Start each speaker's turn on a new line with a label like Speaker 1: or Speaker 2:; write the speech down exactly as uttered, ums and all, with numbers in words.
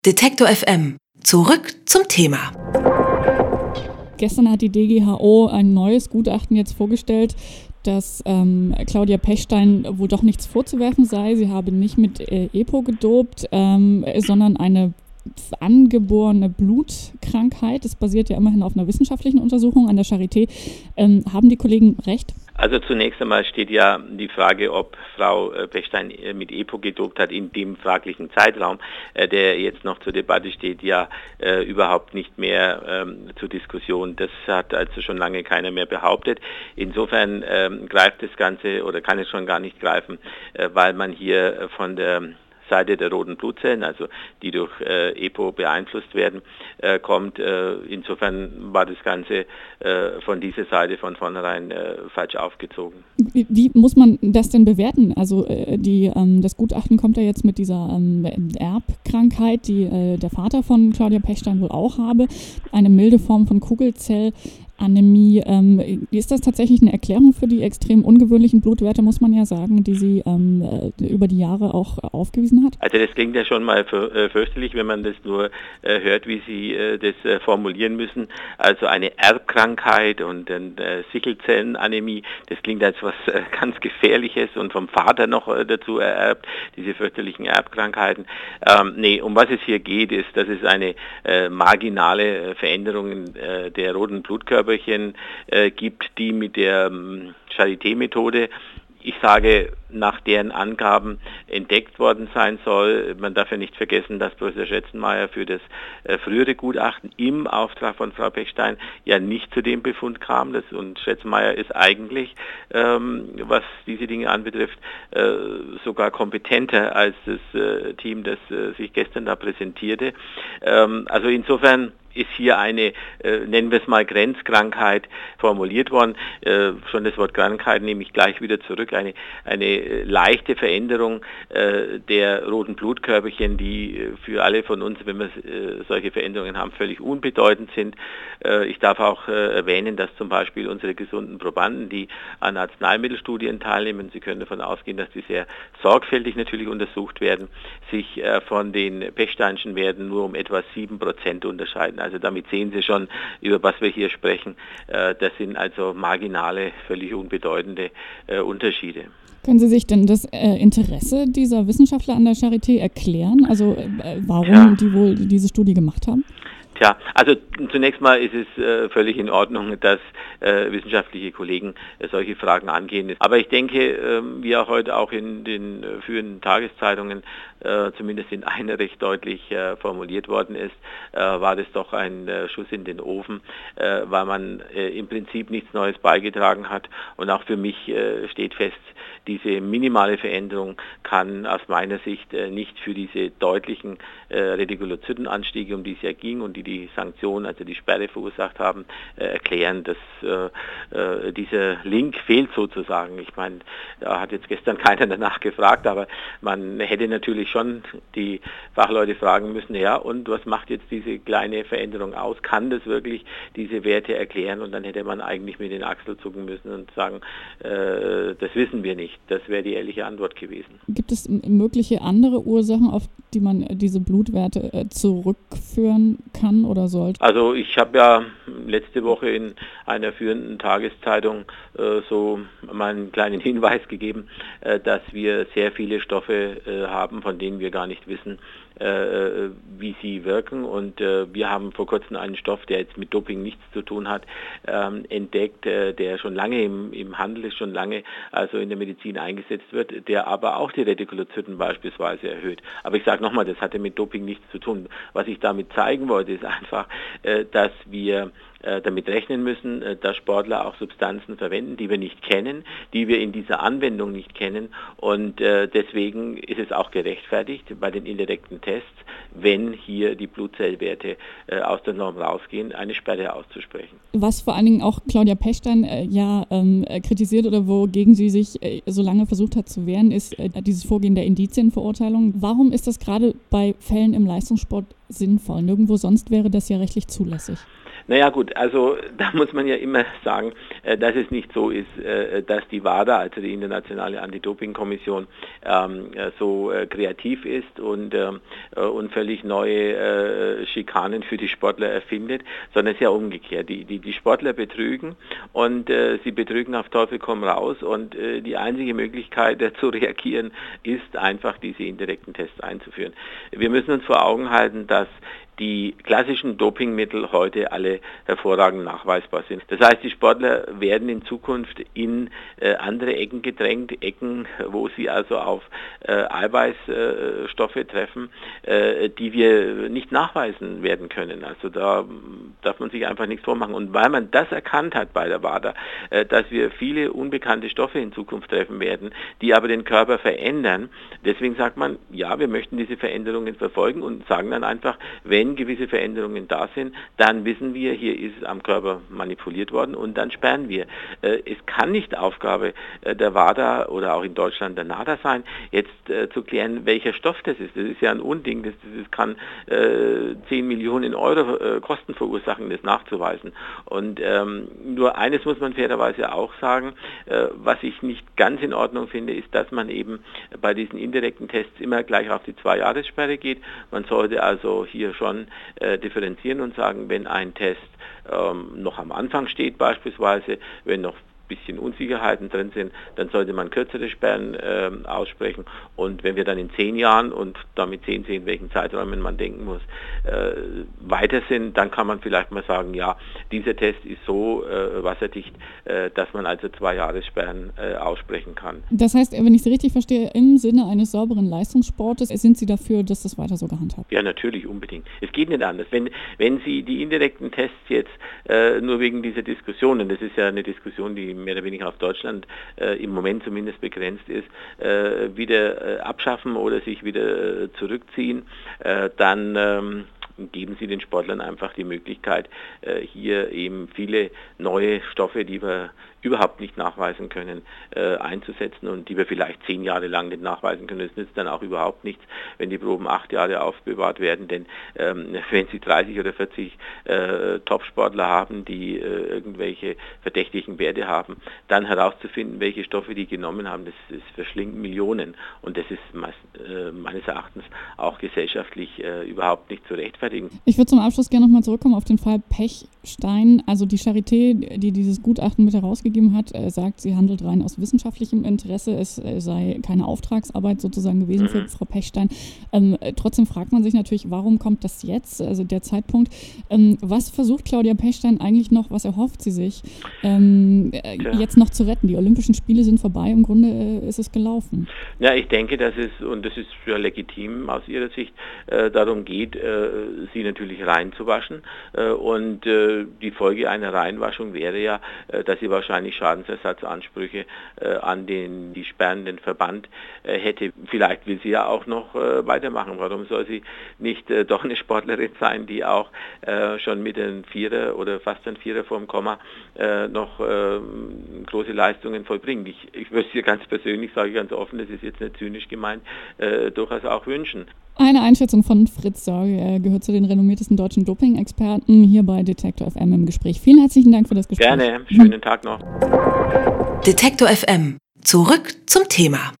Speaker 1: Detektor F M. Zurück zum Thema.
Speaker 2: Gestern hat die D G H O ein neues Gutachten jetzt vorgestellt, dass ähm, Claudia Pechstein wohl doch nichts vorzuwerfen sei. Sie habe nicht mit äh, EPO gedopt, ähm, sondern eine angeborene Blutkrankheit. Das basiert ja immerhin auf einer wissenschaftlichen Untersuchung an der Charité. Ähm, haben die Kollegen recht?
Speaker 3: Also zunächst einmal steht ja die Frage, ob Frau Pechstein mit EPO gedopt hat in dem fraglichen Zeitraum, der jetzt noch zur Debatte steht, ja äh, überhaupt nicht mehr ähm, zur Diskussion. Das hat also schon lange keiner mehr behauptet. Insofern ähm, greift das Ganze oder kann es schon gar nicht greifen, äh, weil man hier von der Seite der roten Blutzellen, also die durch äh, EPO beeinflusst werden, äh, kommt. Äh, insofern war das Ganze äh, von dieser Seite von vornherein äh, falsch aufgezogen.
Speaker 2: Wie, wie muss man das denn bewerten? Also äh, die, ähm, das Gutachten kommt ja jetzt mit dieser ähm, Erbkrankheit, die äh, der Vater von Claudia Pechstein wohl auch habe, eine milde Form von Kugelzell. Anämie. Ähm, ist das tatsächlich eine Erklärung für die extrem ungewöhnlichen Blutwerte, muss man ja sagen, die sie ähm, über die Jahre auch aufgewiesen hat?
Speaker 3: Also das klingt ja schon mal für, äh, fürchterlich, wenn man das nur äh, hört, wie Sie äh, das äh, formulieren müssen. Also eine Erbkrankheit und äh, Sichelzellenanämie, das klingt als was äh, ganz Gefährliches und vom Vater noch äh, dazu ererbt, diese fürchterlichen Erbkrankheiten. Ähm, nee, um was es hier geht, ist, dass es eine äh, marginale Veränderung in, äh, der roten Blutkörper Äh, gibt, die mit der ähm, Charité-Methode, ich sage, nach deren Angaben entdeckt worden sein soll. Man darf ja nicht vergessen, dass Professor Schätzenmeier für das äh, frühere Gutachten im Auftrag von Frau Pechstein ja nicht zu dem Befund kam. Das, und Schätzenmeier ist eigentlich, ähm, was diese Dinge anbetrifft, äh, sogar kompetenter als das äh, Team, das äh, sich gestern da präsentierte. Ähm, also insofern ist hier eine, äh, nennen wir es mal, Grenzkrankheit formuliert worden. Äh, schon das Wort Krankheit nehme ich gleich wieder zurück. Eine, eine äh, leichte Veränderung äh, der roten Blutkörperchen, die äh, für alle von uns, wenn wir äh, solche Veränderungen haben, völlig unbedeutend sind. Äh, ich darf auch äh, erwähnen, dass zum Beispiel unsere gesunden Probanden, die an Arzneimittelstudien teilnehmen, Sie können davon ausgehen, dass die sehr sorgfältig natürlich untersucht werden, sich äh, von den Pechsteinschen Werten nur um etwa sieben Prozent unterscheiden. Also damit sehen Sie schon, über was wir hier sprechen. Das sind also marginale, völlig unbedeutende Unterschiede.
Speaker 2: Können Sie sich denn das äh, Interesse dieser Wissenschaftler an der Charité erklären? Also äh, warum ja. die wohl diese Studie gemacht haben?
Speaker 3: Tja, also zunächst mal ist es äh, völlig in Ordnung, dass äh, wissenschaftliche Kollegen äh, solche Fragen angehen. Aber ich denke, äh, wie auch heute auch in den äh, führenden Tageszeitungen äh, zumindest in einer recht deutlich äh, formuliert worden ist, äh, war das doch ein äh, Schuss in den Ofen, äh, weil man äh, im Prinzip nichts Neues beigetragen hat. Und auch für mich äh, steht fest, diese minimale Veränderung kann aus meiner Sicht äh, nicht für diese deutlichen äh, Retikulozytenanstiege, um die es ja ging und die die Sanktionen, also die Sperre verursacht haben, äh, erklären, dass äh, äh, dieser Link fehlt sozusagen. Ich meine, da hat jetzt gestern keiner danach gefragt, aber man hätte natürlich schon die Fachleute fragen müssen, ja, und was macht jetzt diese kleine Veränderung aus? Kann das wirklich diese Werte erklären? Und dann hätte man eigentlich mit den Achseln zucken müssen und sagen, äh, das wissen wir nicht. Das wäre die ehrliche Antwort gewesen.
Speaker 2: Gibt es mögliche andere Ursachen, auf die man diese Blutwerte äh, zurückführen kann oder sollte?
Speaker 3: Also ich habe ja letzte Woche in einer führenden Tageszeitung äh, so mal einen kleinen Hinweis gegeben, äh, dass wir sehr viele Stoffe äh, haben, von denen wir gar nicht wissen, äh, wie sie wirken. Und äh, wir haben vor kurzem einen Stoff, der jetzt mit Doping nichts zu tun hat, ähm, entdeckt, äh, der schon lange im, im Handel ist, schon lange also in der Medizin eingesetzt wird, der aber auch die Retikulozyten beispielsweise erhöht. Aber ich sage nochmal, das hatte mit Doping nichts zu tun. Was ich damit zeigen wollte, ist einfach, äh, dass wir damit rechnen müssen, dass Sportler auch Substanzen verwenden, die wir nicht kennen, die wir in dieser Anwendung nicht kennen. Und deswegen ist es auch gerechtfertigt bei den indirekten Tests, wenn hier die Blutzellwerte aus der Norm rausgehen, eine Sperre auszusprechen.
Speaker 2: Was vor allen Dingen auch Claudia Pechstein äh, ja ähm, kritisiert oder wogegen sie sich äh, so lange versucht hat zu wehren, ist äh, dieses Vorgehen der Indizienverurteilung. Warum ist das gerade bei Fällen im Leistungssport sinnvoll? Nirgendwo sonst wäre das ja rechtlich zulässig.
Speaker 3: Naja gut, also da muss man ja immer sagen, äh, dass es nicht so ist, äh, dass die WADA, also die Internationale Anti-Doping-Kommission, ähm, so äh, kreativ ist und, äh, und völlig neue äh, Schikanen für die Sportler erfindet, sondern es ist ja umgekehrt. Die, die, die Sportler betrügen und äh, sie betrügen auf Teufel komm raus und äh, die einzige Möglichkeit äh, zu reagieren ist einfach diese indirekten Tests einzuführen. Wir müssen uns vor Augen halten, dass die klassischen Dopingmittel heute alle hervorragend nachweisbar sind. Das heißt, die Sportler werden in Zukunft in äh, andere Ecken gedrängt, Ecken, wo sie also auf äh, Eiweißstoffe äh, treffen, äh, die wir nicht nachweisen werden können. Also da darf man sich einfach nichts vormachen. Und weil man das erkannt hat bei der WADA, äh, dass wir viele unbekannte Stoffe in Zukunft treffen werden, die aber den Körper verändern, deswegen sagt man, ja, wir möchten diese Veränderungen verfolgen und sagen dann einfach, wenn gewisse Veränderungen da sind, dann wissen wir, hier ist am Körper manipuliert worden und dann sperren wir. Es kann nicht Aufgabe der WADA oder auch in Deutschland der NADA sein, jetzt zu klären, welcher Stoff das ist. Das ist ja ein Unding, das, das kann äh, zehn Millionen Euro äh, Kosten verursachen, das nachzuweisen. Und ähm, nur eines muss man fairerweise auch sagen, äh, was ich nicht ganz in Ordnung finde, ist, dass man eben bei diesen indirekten Tests immer gleich auf die Zwei-Jahres-Sperre geht. Man sollte also hier schon äh, differenzieren und sagen, wenn ein Test ähm, noch am Anfang steht beispielsweise, wenn noch bisschen Unsicherheiten drin sind, dann sollte man kürzere Sperren äh, aussprechen. Und wenn wir dann in zehn Jahren und damit zehn sehen, welchen Zeiträumen man denken muss, äh, weiter sind, dann kann man vielleicht mal sagen, ja, dieser Test ist so äh, wasserdicht, äh, dass man also zwei Jahressperren äh, aussprechen kann.
Speaker 2: Das heißt, wenn ich Sie richtig verstehe, im Sinne eines sauberen Leistungssportes sind Sie dafür, dass das weiter so gehandhabt wird?
Speaker 3: Ja, natürlich, unbedingt. Es geht nicht anders. Wenn, wenn Sie die indirekten Tests jetzt äh, nur wegen dieser Diskussionen, das ist ja eine Diskussion, die mehr oder weniger auf Deutschland äh, im Moment zumindest begrenzt ist, äh, wieder äh, abschaffen oder sich wieder äh, zurückziehen, äh, dann ähm, geben Sie den Sportlern einfach die Möglichkeit, äh, hier eben viele neue Stoffe, die wir überhaupt nicht nachweisen können, äh, einzusetzen und die wir vielleicht zehn Jahre lang nicht nachweisen können. Es nützt dann auch überhaupt nichts, wenn die Proben acht Jahre aufbewahrt werden, denn ähm, wenn Sie dreißig oder vierzig äh, Topsportler haben, die äh, irgendwelche verdächtigen Werte haben, dann herauszufinden, welche Stoffe die genommen haben, das, das verschlingt Millionen und das ist meist, äh, meines Erachtens auch gesellschaftlich äh, überhaupt nicht zu rechtfertigen.
Speaker 2: Ich würde zum Abschluss gerne nochmal zurückkommen auf den Fall Pechstein. Also die Charité, die dieses Gutachten mit herausgegeben hat, äh, sagt, sie handelt rein aus wissenschaftlichem Interesse. Es äh, sei keine Auftragsarbeit sozusagen gewesen mhm. für Frau Pechstein. Ähm, äh, trotzdem fragt man sich natürlich, warum kommt das jetzt, also der Zeitpunkt. Ähm, was versucht Claudia Pechstein eigentlich noch, was erhofft sie sich, ähm, äh, jetzt noch zu retten? Die Olympischen Spiele sind vorbei, im Grunde äh, ist es gelaufen.
Speaker 3: Ja, ich denke, dass es, und das ist ja legitim aus ihrer Sicht, äh, darum geht, äh, sie natürlich reinzuwaschen. Äh, und äh, die Folge einer Reinwaschung wäre ja, äh, dass sie wahrscheinlich Schadensersatzansprüche äh, an den die sperrenden Verband äh, hätte. Vielleicht will sie ja auch noch äh, weitermachen. Warum soll sie nicht äh, doch eine Sportlerin sein, die auch äh, schon mit einem Vierer oder fast ein Vierer vorm Komma äh, noch äh, große Leistungen vollbringt? Ich, ich würde es ihr ganz persönlich, sage ich ganz offen, das ist jetzt nicht zynisch gemeint, äh, durchaus auch wünschen.
Speaker 2: Eine Einschätzung von Fritz Sorge, er gehört zu den renommiertesten deutschen Doping-Experten, hier bei Detektor F M im Gespräch. Vielen herzlichen Dank für das Gespräch.
Speaker 3: Gerne, schönen Tag noch.
Speaker 1: Detektor F M, zurück zum Thema.